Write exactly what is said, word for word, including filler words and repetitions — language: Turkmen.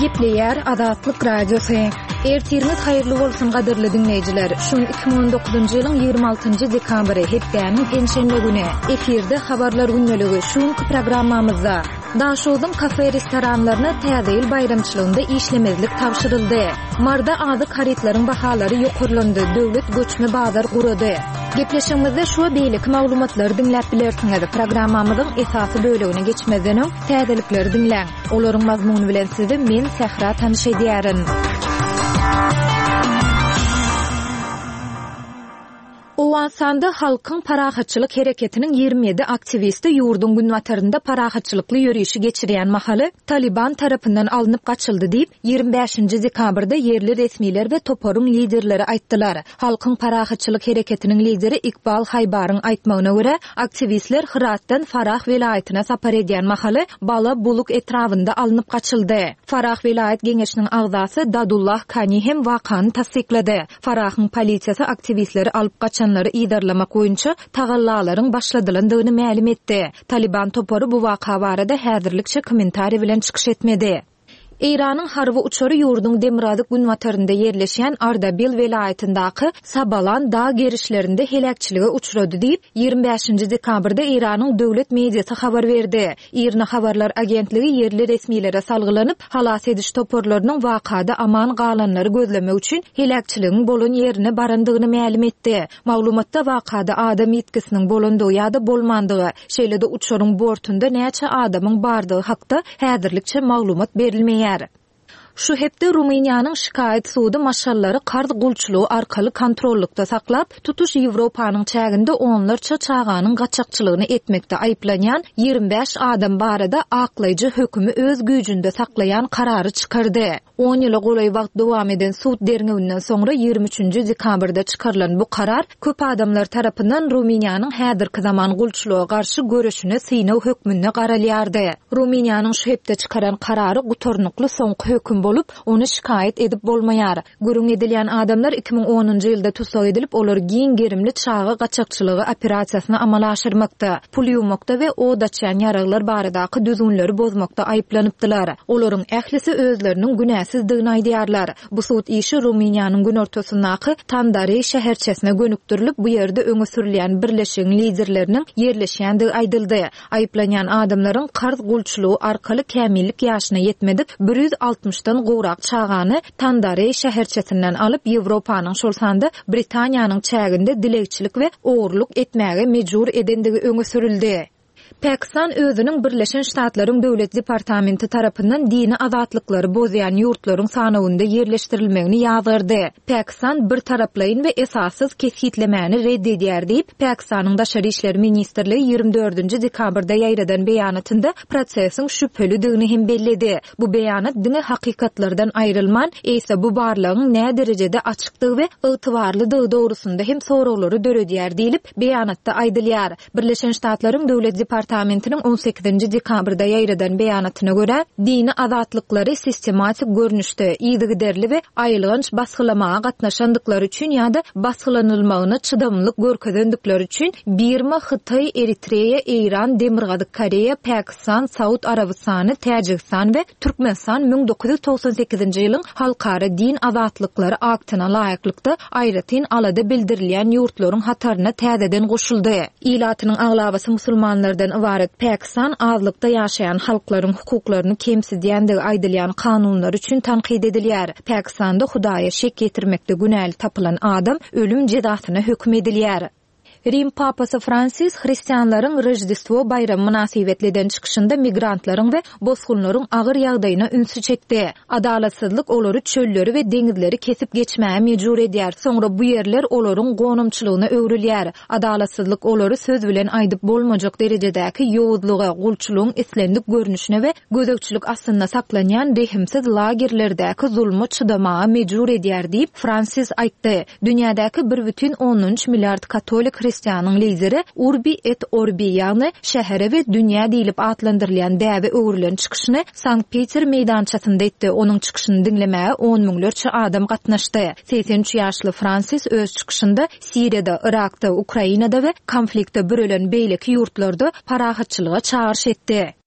Gepleyer Azatlyk Radiosu. Ertirimiz hayırlı bolsun gadyrly dinleyijiler. Şun iki bin on dokuzuncu ýylyň ýygrimi altynjy dekabry hepdäniň penşenbe güni efirde habarlar günneligi şuňky programmamyzda Daşowyň kafe restoranlaryna täze ýyl bayramçylygynda işlemezlik tapşyryldy. Marda ady karetlaryň bahalary ýokurlandy. Döwlet göçme bazar gurady. Gepleşigimizde şu beýlik maglumatlary dinläp bilersiňiz. Programmamyzyň esasy bölegine geçmeden öň täzelikleri dinläň. Olaryň mazmuny bilen sizi men Sehra tanyş edýärin. Owansanda halkyň parahatçylyk hereketiniň ýygrimi ýedi aktivisti ýurdun günwatarynda parahatçylykly ýörüşi geçirýän mahaly Taliban tarapyndan alınıp gaçyldy diýip ýygrimi beşinji dekabrda ýerli resmiler we toporuň liderleri aýtdylar. Halkyň parahatçylyk hereketiniň lideri Iqbal Haybaryň aýtmagyna görä, aktivistler Hıratdan Farah welaýatyna sapar edýän mahaly Bala Buluk etrawynda alınıp gaçyldy. Farah welaýat geňeşiniň agzasy Dadullah Kani hem wakany tasdiklady. Farahyň polisiýasy aktivistleri alyp gaçan idarlamak boýunça tagallalaryň başladylandygyny ma'lum etdi. Taliban toporu bu waka barada häzirlikçe kommentari bilen çykyş etmedi. Iranyň harby uçary ýurdun Demiradyk günwatarynda ýerleşýän Ardabil welaýatyndaky Sabalan dağ gerişlerinde helakçylyga uçrady diýip ýygrimi beşinji dekabrda Iranyň döwlet mediýasy habar berdi. İRNA habarlar agentligi ýerli resmilere salgylanyp halas ediş toporlarynyň wakada aman galanlary gözlemek üçin helakçylygyň bolan ýerine barandygyny ma'lum etdi. Maglumatda wakada adam ýetkisiniň bolandygy ýa-da bolmandygy, şeýle-de uçaryň bortunda näçe adamyň bardygy hakda häzirlikçe maglumat berilmeýär. Şu hepde Rumyniýanyň şikaýet sudy maşallary kard gulçulugy arkaly kontrollukda saklap, tutuş Ýewropanyň çäginde onlarça çağanyň gaçakçylygyny etmekde aýplanýan ýygrimi beş adam barada aklaýjy hökümi öz güýjünde saklaýan karary çykardy. on ýyla golay wagt dowam eden sud derneginden soňra ýygrimi üçinji dekabrda çykarylan bu karar köp adamlar tarapyndan Rumyniýanyň häzirki zaman gulçulugy garşy görüşüne synaw hökmünde garalýardy. Rumyniýanyň şu hepde çykaran karary gutornukly soňky höküm bolup onu şikaýet edip bolmaýar. Görüň edilýän adamlar iki bin onunjy ýylda tutsak edilip olar giň gerimli çağa gaçakçylygy operasiýasyny amala aşyrmakda, pul ýuwmakda we o daçýan ýaraglar baradaky düzünleri bozmakda aýplanypdylar. Olaryň ählisi özleriniň günäsizdigini aýdýarlar. Bu sud işi Rumyniýanyň gün ortasyndaky Tandari şäherçesine gönükdirilip bu ýerde öňe sürilýän birleşigiň liderleriniň ýerleşýändigi aýdyldy. Aýplanýan adamlaryň karz gulçulugy arkaly kämillik ýaşyna ýetmedik bir yüz altmışdan gowrak çağany Tandari şäherçesinden alyp Ýewropanyň şolsanda Britaniýanyň çäginde dilekçilik we ogurluk etmäge mejbur edendigi öňe sürildi. Pakistan özüniň Birleşen Ştatlaryň döwlet departamenti tarapyndan dini azatlyklary bozýan ýurtlaryň sanawynda ýerleşdirilmegini ýazgyrdy. Pakistan bir taraplaýyn we esassız kesitlemeni reddedýär diýip Pakistanyň Daşary işleri ministrligi ýygrimi dördünji dekabrda ýaýradan beýanatynda prosesiň şüphelidigini hem belledi. Bu beýanat dini hakykatlardan aýrylman, ýa-da bu barlygyň näme derejede açykdygy we ygtybarlydygy dogrusunda hem soraglary döredýär diýilip beýanatda aýdylýar. Birleşen Ştatlaryň döwlet departamentiniň on sekizinji dekabrda ýaýradan beýanatyna görä, dini azatlyklary sistematik görnüşde ýygyderli we aýlygynç basgylamaga gatnaşandyklary üçin ýa-da basgılanylmagyna çydamlyk görkezendikleri üçin Birma, Hytaý, Eritreýa, Eýran, Demirgazyk Koreýa, Pakistan, Saud Arabistany, Täjikistan we Türkmenistan bin dokuz yüz togson sekizinji ýylyň halkara din azatlyklary aktyna laýyklykda aýratyn alada bildirilýän ýurtlaryň hataryna täzeden goşuldy. Ilatynyň aglabasy musulmanlardan ibaret Pakistan azlykda ýaşaýan halklaryň hukuklaryny kemsizdiýändigi aýdylýan kanunlar üçin tanqid edilýär. Pakistanda Hudaýa şek getirmekde günäli tapylan adam ölüm jezasyna hökm edilýär. Rim Papasy Fransis hristianlaryň Rojdestvo bayramy münasibetliden çykyşynda migrantlaryň we bosgunlaryň agyr ýagdaýyna ünsü çekdi. Adalatsızlyk olary çölleri we deňizleri kesip geçmäge mejbur edýär. Soňra bu ýerler olaryň gonumçylygyna öwrilýär. Adalatsızlyk olary söz bilen aýdyp bolmajak derejedäki ýowuzlyga, gulçulugyň eslendik görnüşine we gözekçilik astynda saklanýan rehimsiz lagerlerdäki zulmy çydamaga mejbur edýär diýip Fransis aýtdy. Dünýädäki bir бүтүн on üç milliard katolik Hristiýanyň lideri Urbi et Orbi ýagny şähere we dünýä diýilip atlandyrylýan däwe öwrülen çykyşyny Sankt-Peter meýdançasynda etdi. Onuň çykyşyny dinlemäge on müňlerçe adam gatnaşdy. seksen üç ýaşly Fransis öz çykyşynda Siriýada, Irakda, Ukrainada we konfliktde bürelen beýleki ýurtlarda parahatçylyga çağırş etdi.